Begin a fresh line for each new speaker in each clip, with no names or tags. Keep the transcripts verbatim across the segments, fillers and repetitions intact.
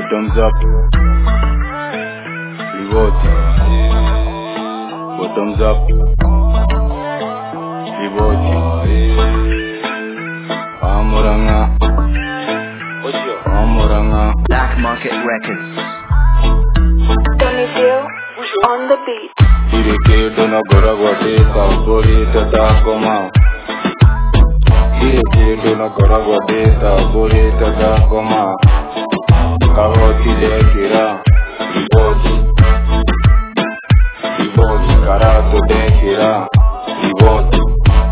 Bottoms up, rewarding. Bottoms up, rewarding. Amuranga, Amuranga.
Black Market Records.
Tony Dio on the beat.
Ireke dona gora guate sabori tata koma. Ireke dona gora guate sabori tata koma. Kavoti dekira, riboti, riboti karato dekira, riboti,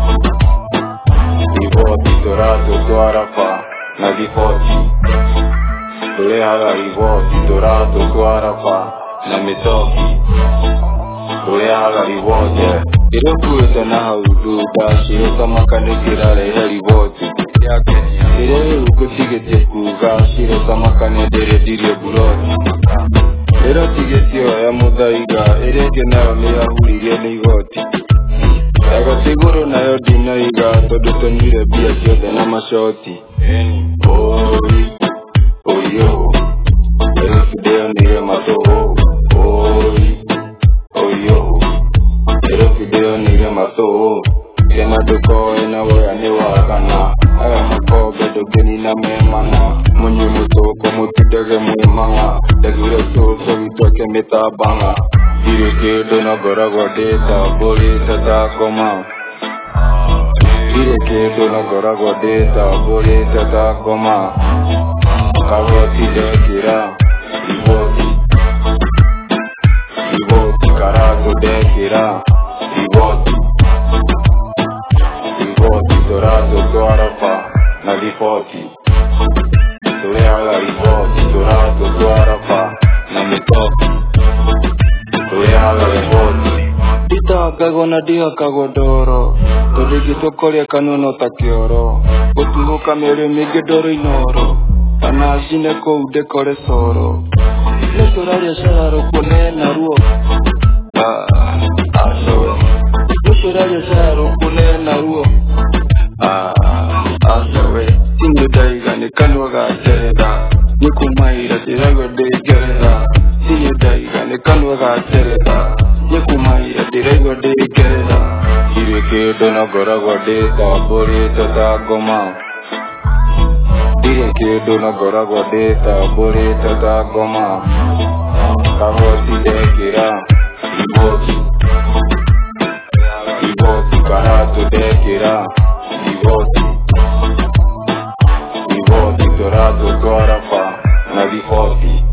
riboti dorato tuarafa na difoti. Dolehala riboti dorato tuarafa na mitoki. Dolehala riboti. Iroku ito na hauduka, shiro kama kanekira lehe riboti. Ire ugutigete kuga, shiro kama kanedere dire buroti. Ero tigetio ya mudaiga, ere genao ni ahurire ni goti. Ego siguro na yo dinaiga, todo tonjire bia kiode na mashoti. Oi, oyo, ero fideo nire mato. Oi, oyo, ero fideo nire mato. Kena duko ina wea ni wakana. Aya mako bedo geni na memana. Munyi muto komu tidege muimanga. Degire to so vitoke mitabanga. Ireke dona gora guadeta boli tata koma. Ireke dona gora guadeta boli tata koma. Kavoti dekira, riboti, riboti karato dekira, riboti. Dorato tuarafa na difoti. Dolehala riboti dorato tuarafa na mitoki. Dolehala riboti. Dita kago na diha kago doro. Torigi tokoria kanono takioro. Otuho kamere mige doro inoro. Tana asine ko ude kore soro. Lesoraria shararo kone na ruo. Ah, asoe. Lesoraria shararo kone na ruo. Ah, asawe, tingo daiga ne kanwaga tereda. Nyekumaira diraigo de gereda. Tingo daiga ne kanwaga tereda. Nyekumaira diraigo de gereda. Ireke dona gora guadeta bori tata goma. Ireke dona gora guadeta bori tata goma. Kavoti dekira, riboti, riboti karato dekira. Riboti, riboti dorato tuarafa na difoti.